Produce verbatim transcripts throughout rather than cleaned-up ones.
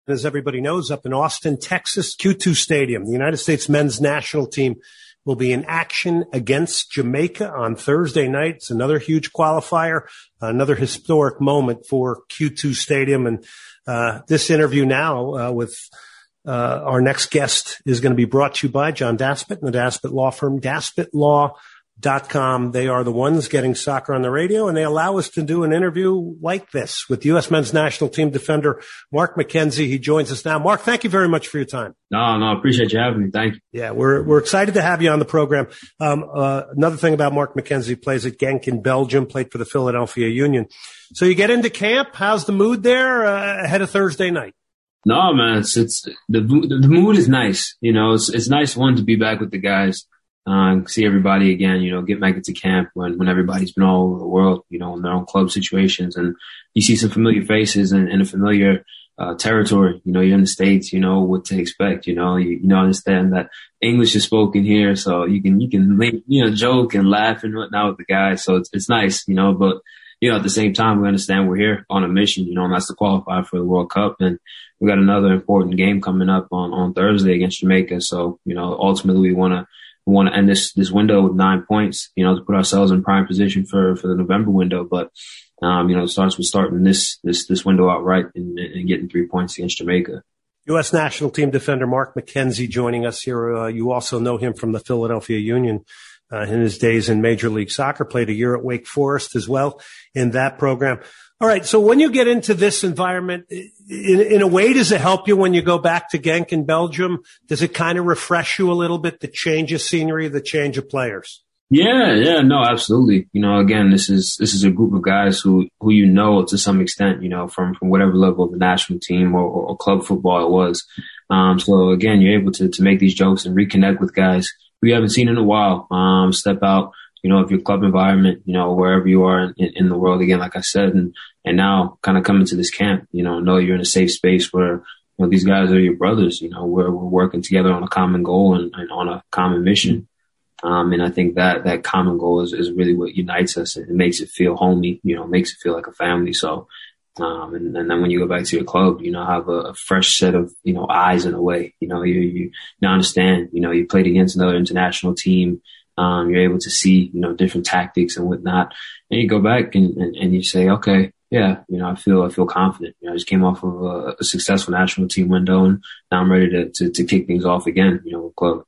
As everybody knows, up in Austin, Texas, Q two Stadium, the United States men's national team will be in action against Jamaica on Thursday night. It's another huge qualifier, another historic moment for Q two Stadium. And uh this interview now uh, with uh our next guest is going to be brought to you by John Daspit and the Daspit Law Firm, daspit law dot com. They are the ones getting soccer on the radio, and they allow us to do an interview like this with U S men's national team defender Mark McKenzie. He joins us now. Mark, thank you very much for your time. No, no, I appreciate you having me. Thank you. Yeah, we're we're excited to have you on the program. Um, uh, another thing about Mark McKenzie, plays at Genk in Belgium, played for the Philadelphia Union. So you get into camp. How's the mood there uh, ahead of Thursday night? No, man, it's it's the the mood is nice. You know, it's it's nice one to be back with the guys. Uh, see everybody again, you know, get back into camp when, when everybody's been all over the world, you know, in their own club situations, and you see some familiar faces and, and a familiar, uh, territory. You know, you're in the States, you know what to expect, you know, you, you know, understand that English is spoken here, so you can, you can, link, you know, joke and laugh and whatnot with the guys. So it's, it's nice, you know, but, you know, at the same time, we understand we're here on a mission, you know, and that's to qualify for the World Cup. And we got another important game coming up on, on Thursday against Jamaica. So, you know, ultimately we want to, We want to end this, this window with nine points, you know, to put ourselves in prime position for, for the November window. But, um, you know, it starts with starting this, this, this window out right and, and getting three points against Jamaica. U S national team defender Mark McKenzie joining us here. Uh, you also know him from the Philadelphia Union, uh, in his days in Major League Soccer, played a year at Wake Forest as well in that program. All right. So when you get into this environment, in, in a way, does it help you when you go back to Genk in Belgium? Does it kind of refresh you a little bit, the change of scenery, the change of players? Yeah, yeah, no, absolutely. You know, again, this is, this is a group of guys who, who you know to some extent, you know, from, from whatever level of the national team or, or, or club football it was. Um, so again, you're able to, to make these jokes and reconnect with guys who you haven't seen in a while, um, step out, you know, of your club environment, you know, wherever you are in, in the world, again, like I said, and, and now kind of come into this camp, you know, know you're in a safe space where, you know, these guys are your brothers, you know, we're, we're working together on a common goal and, and on a common mission. Um, and I think that, that common goal is, is really what unites us. It makes it feel homey, you know, makes it feel like a family. So, um, and, and then when you go back to your club, you know, have a, a fresh set of, you know, eyes in a way, you know, you, you now understand, you know, you played against another international team. Um, you're able to see, you know, different tactics and whatnot. And you go back and, and, and you say, okay, yeah, you know, I feel, I feel confident. You know, I just came off of a, a successful national team window, and now I'm ready to, to, to kick things off again, you know, with club.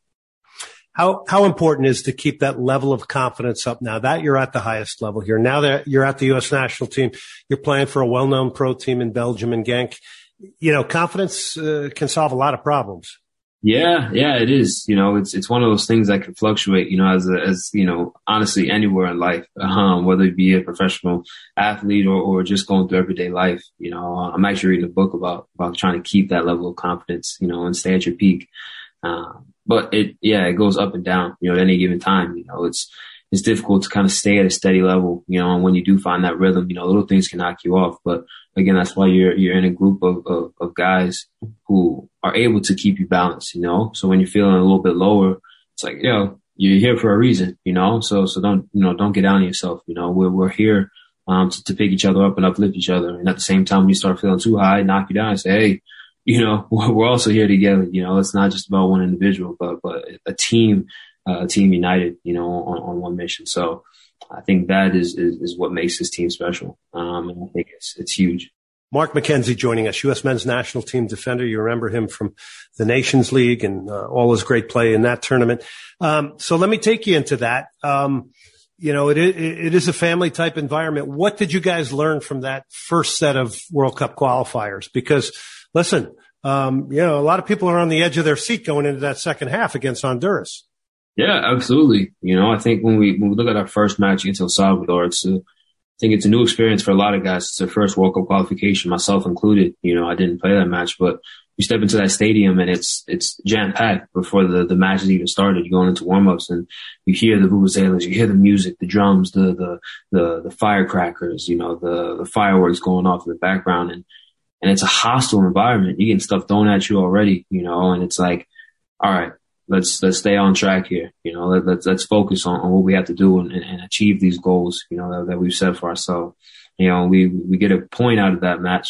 How, how important is to keep that level of confidence up now that you're at the highest level here? Now that you're at the U S national team, you're playing for a well-known pro team in Belgium and Genk. You know, confidence uh, can solve a lot of problems. Yeah, yeah, it is. You know, it's, it's one of those things that can fluctuate, you know, as, a, as, you know, honestly, anywhere in life, um, whether it be a professional athlete or, or just going through everyday life. You know, I'm actually reading a book about, about trying to keep that level of confidence, you know, and stay at your peak. Um, but it, yeah, it goes up and down, you know, at any given time. You know, it's, it's difficult to kind of stay at a steady level, you know, and when you do find that rhythm, you know, little things can knock you off. But again, that's why you're, you're in a group of, of, of guys who are able to keep you balanced, you know? So when you're feeling a little bit lower, it's like, yo, you're here for a reason, you know? So, so don't, you know, don't get down on yourself. You know, we're, we're here, um, to, to pick each other up and uplift each other. And at the same time, when you start feeling too high, knock you down and say, hey, you know, we're also here together. You know, it's not just about one individual, but, but a team, uh, a team united, you know, on, on one mission. So I think that is, is, is what makes this team special. Um, and I think it's, it's huge. Mark McKenzie joining us, U S men's national team defender. You remember him from the Nations League and uh, all his great play in that tournament. Um, so let me take you into that. Um, you know, it, it, it is a family type environment. What did you guys learn from that first set of World Cup qualifiers? Because listen, um, you know, a lot of people are on the edge of their seat going into that second half against Honduras. Yeah, absolutely. You know, I think when we, when we look at our first match against El Salvador, it's a, I think it's a new experience for a lot of guys. It's their first World Cup qualification, myself included. You know, I didn't play that match, but you step into that stadium and it's, it's jam-packed before the, the match has even started. You're going into warm-ups and you hear the vuvuzelas, you hear the music, the drums, the, the, the, the firecrackers, you know, the, the fireworks going off in the background. And, and it's a hostile environment. You're getting stuff thrown at you already, you know, and it's like, all right, let's, let's stay on track here. You know, let, let's, let's focus on, on what we have to do and, and, and achieve these goals, you know, that, that we've set for ourselves. You know, we, we get a point out of that match.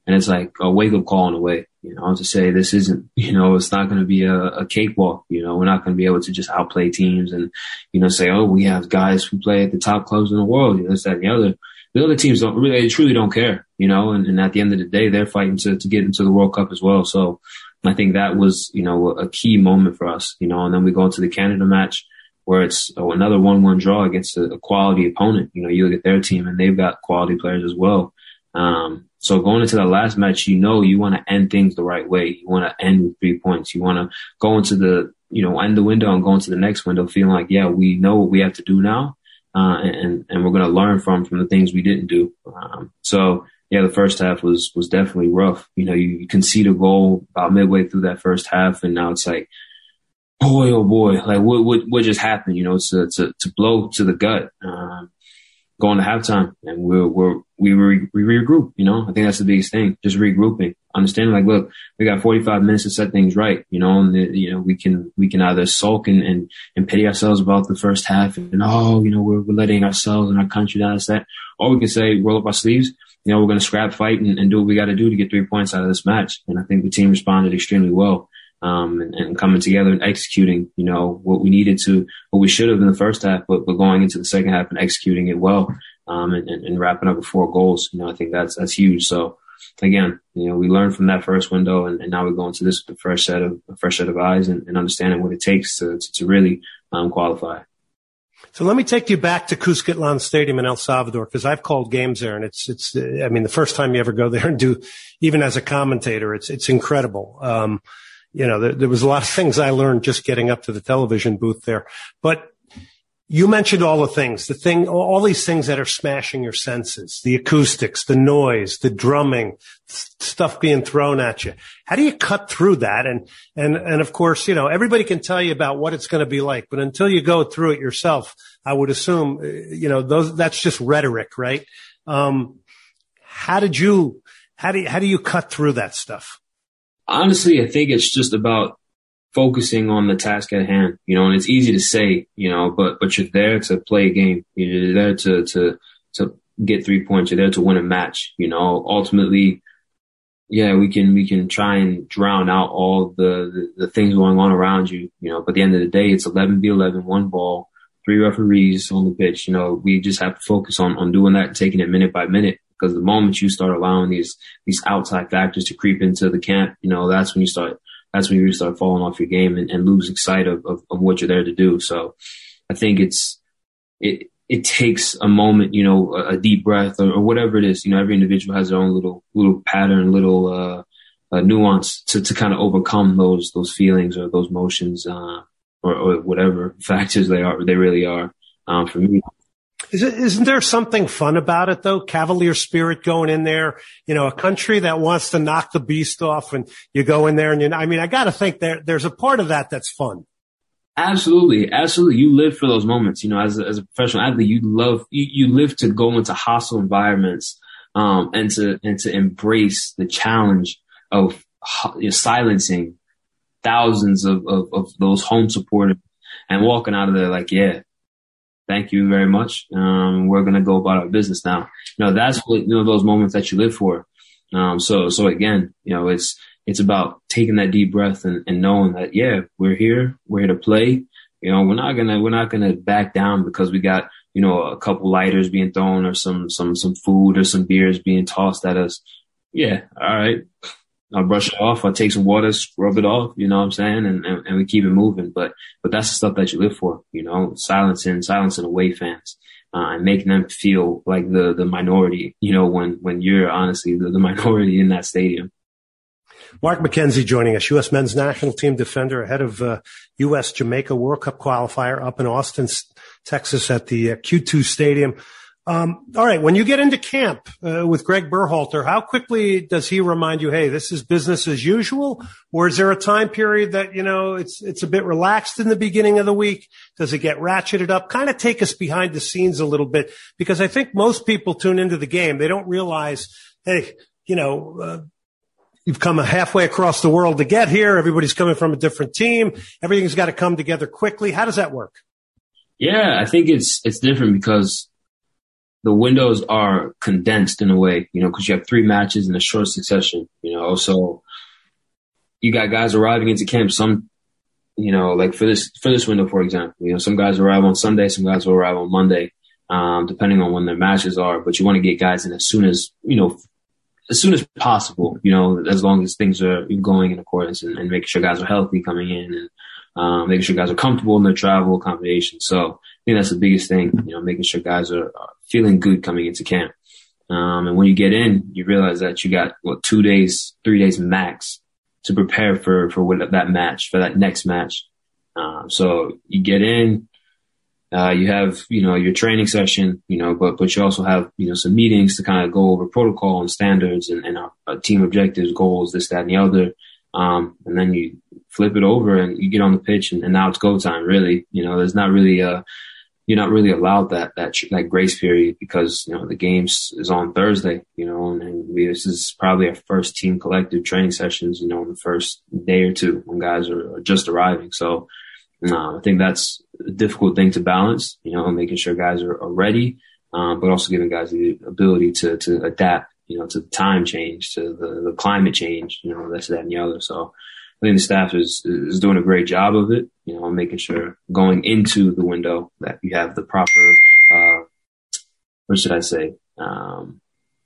And it's like a wake up call in a way, you know, to say this isn't, you know, it's not going to be a, a cakewalk. You know, we're not going to be able to just outplay teams and, you know, say, oh, we have guys who play at the top clubs in the world. You know, this, that, and the other. The other teams don't really, they truly don't care, you know, and, and at the end of the day, they're fighting to, to get into the World Cup as well. So I think that was, you know, a key moment for us, you know, and then we go into the Canada match where it's oh, another one one draw against a, a quality opponent. You know, you look at their team and they've got quality players as well. Um, so going into that last match, you know, you want to end things the right way. You want to end with three points. You want to go into the, you know, end the window and go into the next window feeling like, yeah, we know what we have to do now. Uh, and, and we're going to learn from, from the things we didn't do. Um, so yeah, the first half was, was definitely rough. You know, you, you concede a goal about midway through that first half. And now it's like, boy, oh boy, like what, what, what just happened? You know, to, to, to blow to the gut, um, going to halftime and we're, we're, we re, we regroup, you know, I think that's the biggest thing, just regrouping, understanding like, look, we got forty-five minutes to set things right, you know, and the, you know, we can, we can either sulk and, and, and pity ourselves about the first half and, oh, you know, we're, we're letting ourselves and our country down, that, or we can say, roll up our sleeves, you know, we're going to scrap fight and, and do what we got to do to get three points out of this match. And I think the team responded extremely well. Um, and, and coming together and executing, you know, what we needed to, what we should have in the first half, but, but going into the second half and executing it well, um, and, and, and wrapping up with four goals. You know, I think that's, that's huge. So again, you know, we learned from that first window and, and now we're going to this with a fresh set of, a fresh set of eyes and, and understanding what it takes to, to, to really, um, qualify. So let me take you back to Cuscatlán Stadium in El Salvador, because I've called games there, and it's, it's, I mean, the first time you ever go there and do, even as a commentator, it's, it's incredible. Um, You know, there, there was a lot of things I learned just getting up to the television booth there. But you mentioned all the things, the thing, all these things that are smashing your senses, the acoustics, the noise, the drumming, stuff being thrown at you. How do you cut through that? And, and, and of course, you know, everybody can tell you about what it's going to be like, but until you go through it yourself, I would assume, you know, those, that's just rhetoric, right? Um, how did you, how do you, how do you cut through that stuff? Honestly, I think it's just about focusing on the task at hand, you know, and it's easy to say, you know, but, but you're there to play a game. You're there to, to, to get three points. You're there to win a match, you know, ultimately. Yeah, we can, we can try and drown out all the, the, the things going on around you, you know, but at the end of the day, it's eleven v eleven, one ball, three referees on the pitch. You know, we just have to focus on, on doing that and taking it minute by minute. Because the moment you start allowing these, these outside factors to creep into the camp, you know, that's when you start, that's when you really start falling off your game and, and losing sight of, of, of what you're there to do. So I think it's, it, it takes a moment, you know, a, a deep breath or, or whatever it is. You know, every individual has their own little, little pattern, little, uh, uh nuance to, to kind of overcome those, those feelings or those motions, uh, or, or whatever factors they are, they really are, um, for me. Is it, isn't there something fun about it though? Cavalier spirit going in there, you know, a country that wants to knock the beast off and you go in there and you, I mean, I got to think there, there's a part of that that's fun. Absolutely. Absolutely. You live for those moments, you know, as a, as a professional athlete, you love, you, you live to go into hostile environments, um, and to, and to embrace the challenge of you know, silencing thousands of, of, of those home supporters and walking out of there like, yeah. Thank you very much. Um, we're going to go about our business now. You know, that's what, you know, those moments that you live for. Um, so, so again, you know, it's, it's about taking that deep breath and, and knowing that, yeah, we're here. We're here to play. You know, we're not going to, we're not going to back down because we got, you know, a couple lighters being thrown or some, some, some food or some beers being tossed at us. Yeah. All right. I'll brush it off. I'll take some water, scrub it off, you know what I'm saying? And, and, and we keep it moving. But, but that's the stuff that you live for, you know, silencing, silencing away fans, uh, and making them feel like the, the minority, you know, when, when you're honestly the, the minority in that stadium. Mark McKenzie joining us, U S men's national team defender ahead of, uh, U S Jamaica World Cup qualifier up in Austin, Texas at the uh, Q two Stadium. Um, all right. When you get into camp uh, with Greg Berhalter, how quickly does he remind you, hey, this is business as usual? Or is there a time period that, you know, it's, it's a bit relaxed in the beginning of the week? Does it get ratcheted up? Kind of take us behind the scenes a little bit, because I think most people tune into the game. They don't realize, hey, you know, uh, you've come halfway across the world to get here. Everybody's coming from a different team. Everything's got to come together quickly. How does that work? Yeah, I think it's, it's different because the windows are condensed in a way, you know, because you have three matches in a short succession, you know. So you got guys arriving into camp. Some, you know, like for this for this window, for example, you know, some guys arrive on Sunday, some guys will arrive on Monday, um, depending on when their matches are. But you want to get guys in as soon as, you know, as soon as possible, you know, as long as things are going in accordance, and, and making sure guys are healthy coming in, and um, making sure guys are comfortable in their travel accommodations. So I think that's the biggest thing, you know, making sure guys are, are feeling good coming into camp. Um, and when you get in, you realize that you got, what, two days, three days max to prepare for, for what, that match, for that next match. Um, so you get in, uh, you have, you know, your training session, you know, but, but you also have, you know, some meetings to kind of go over protocol and standards and, and our, our team objectives, goals, this, that, and the other. Um, and then you flip it over and you get on the pitch, and, and now it's go time, really. You know, there's not really a, you're not really allowed that, that, that grace period, because, you know, the games is on Thursday, you know, and, and we, this is probably our first team collective training sessions, you know, in the first day or two when guys are, are just arriving. So, uh, I think that's a difficult thing to balance, you know, making sure guys are, are ready, um, but also giving guys the ability to, to adapt, you know, to the time change, to the, the climate change, you know, this, that, and the other. So I think the staff is, is doing a great job of it, you know, making sure going into the window that you have the proper, uh, what should I say? Um,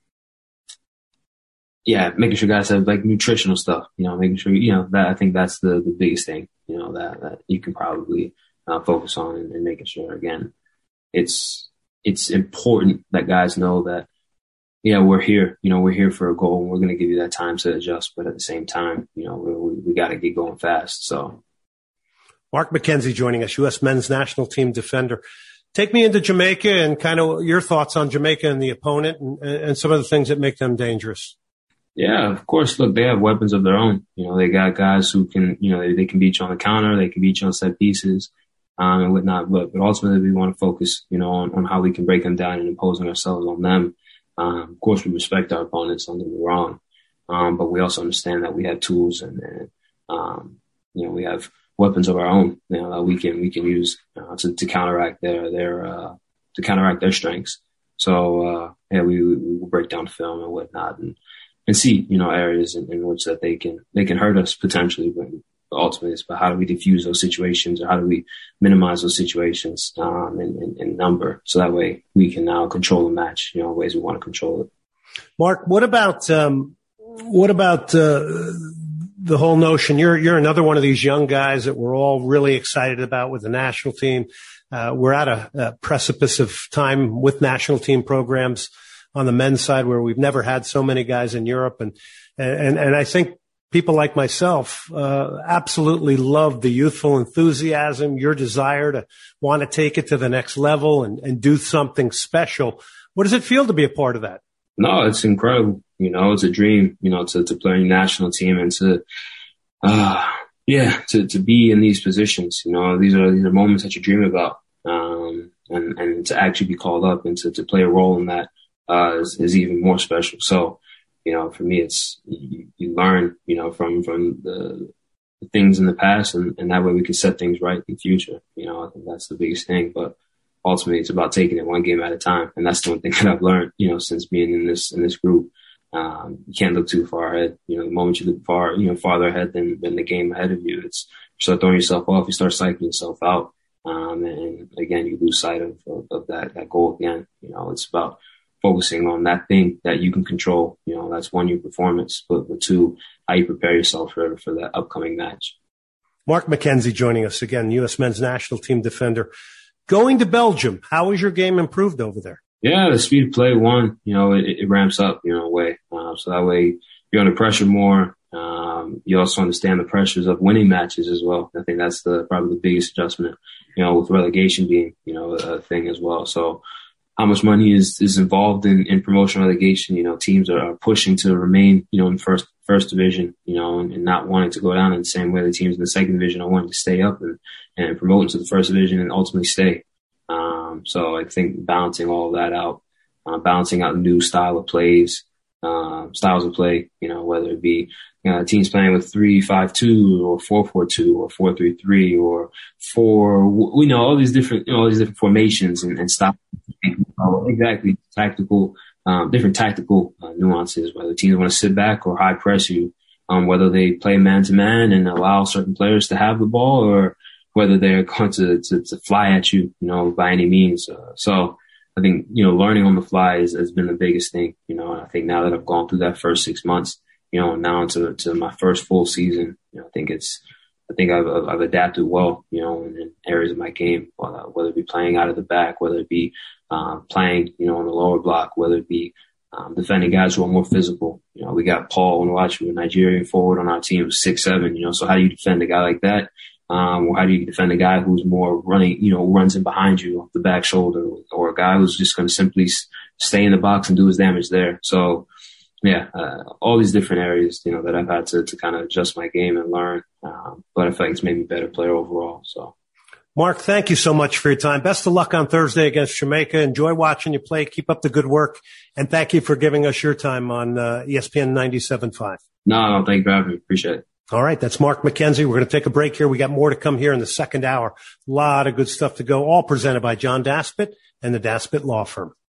yeah, making sure guys have like nutritional stuff, you know, making sure, you know, that I think that's the, the biggest thing, you know, that, that you can probably uh, focus on, and, and making sure, again, it's, it's important that guys know that, yeah, we're here, you know, we're here for a goal, and we're going to give you that time to adjust. But at the same time, you know, we, we got to get going fast. So, Mark McKenzie joining us, U S men's national team defender. Take me into Jamaica and kind of your thoughts on Jamaica and the opponent, and, and some of the things that make them dangerous. Yeah, of course. Look, they have weapons of their own. You know, they got guys who can, you know, they, they can beat you on the counter, they can beat you on set pieces, um, and whatnot. But, but ultimately, we want to focus, you know, on, on how we can break them down and imposing ourselves on them. Um, of course, we respect our opponents, don't get me wrong. Um, but we also understand that we have tools, and, and um, you know, we have weapons of our own, you know, that we can, we can use uh, to, to counteract their, their, uh, to counteract their strengths. So, uh, yeah, we, we will break down film and whatnot, and, and see, you know, areas in, in which that they can, they can hurt us potentially, but ultimately it's about how do we diffuse those situations, or how do we minimize those situations, um, in, in, in number. So that way we can now control the match, you know, ways we want to control it. Mark, what about, um, what about, uh, the whole notion? You're, you're another one of these young guys that we're all really excited about with the national team. Uh, we're at a, a precipice of time with national team programs on the men's side where we've never had so many guys in Europe. And, and, and I think people like myself, uh, absolutely love the youthful enthusiasm, your desire to want to take it to the next level and, and do something special. What does it feel to be a part of that? No, it's incredible. You know, it's a dream, you know, to, to play in the national team and to, uh, yeah, to, to be in these positions. You know, these are, these are moments that you dream about. Um, and, and to actually be called up and to, to play a role in that, uh, is, is even more special. So, you know, for me, it's, you, you learn, you know, from, from the, the things in the past, and, and that way we can set things right in the future. You know, I think that's the biggest thing, but ultimately it's about taking it one game at a time. And that's the one thing that I've learned, you know, since being in this, in this group. Um, you can't look too far ahead. You know, the moment you look far, you know, farther ahead than, than the game ahead of you, it's, you start throwing yourself off, you start psyching yourself out. Um, and, and again, you lose sight of, of, of that, that goal again. You know, it's about focusing on that thing that you can control. You know, that's one, your performance, but, but two, how you prepare yourself for, for that upcoming match. Mark McKenzie joining us again, U S men's national team defender. Going to Belgium, how has your game improved over there? Yeah, the speed of play, one, you know, it, it ramps up, you know, a way. Uh, so that way you're under pressure more. Um, you also understand the pressures of winning matches as well. I think that's the, probably the biggest adjustment, you know, with relegation being, you know, a thing as well. So how much money is, is involved in, in promotion relegation? You know, teams are, are pushing to remain, you know, in first, first division, you know, and, and not wanting to go down in the same way the teams in the second division are wanting to stay up and, and promote into the first division and ultimately stay. Um, so I think balancing all of that out, uh, balancing out new style of plays, um, styles of play, you know, whether it be uh, teams playing with three five two or four four two or four three three or four, we know all these different, you know, all these different formations and, and styles. Exactly. Tactical, um, different tactical uh, nuances, whether teams want to sit back or high press you, um, whether they play man to man and allow certain players to have the ball, or whether they're going to, to, to fly at you, you know, by any means. Uh, so I think, you know, learning on the fly is, has been the biggest thing, you know, and I think now that I've gone through that first six months, you know, now into to my first full season, you know, I think it's, I think I've, I've adapted well, you know, in, in areas of my game, uh, whether it be playing out of the back, whether it be uh, playing, you know, on the lower block, whether it be um, defending guys who are more physical. You know, we got Paul Onuachu, a Nigerian forward on our team, who's six seven, you know, so how do you defend a guy like that? Um, or how do you defend a guy who's more running, you know, runs in behind you off the back shoulder, or a guy who's just going to simply stay in the box and do his damage there? So, yeah, uh, all these different areas, you know, that I've had to, to kind of adjust my game and learn. Um, but I feel like it's made me a better player overall. So, Mark, thank you so much for your time. Best of luck on Thursday against Jamaica. Enjoy watching you play. Keep up the good work. And thank you for giving us your time on uh, E S P N ninety-seven point five. No, no, thank you for having me. Appreciate it. All right. That's Mark McKenzie. We're going to take a break here. We got more to come here in the second hour. A lot of good stuff to go, all presented by John Daspit and the Daspit Law Firm.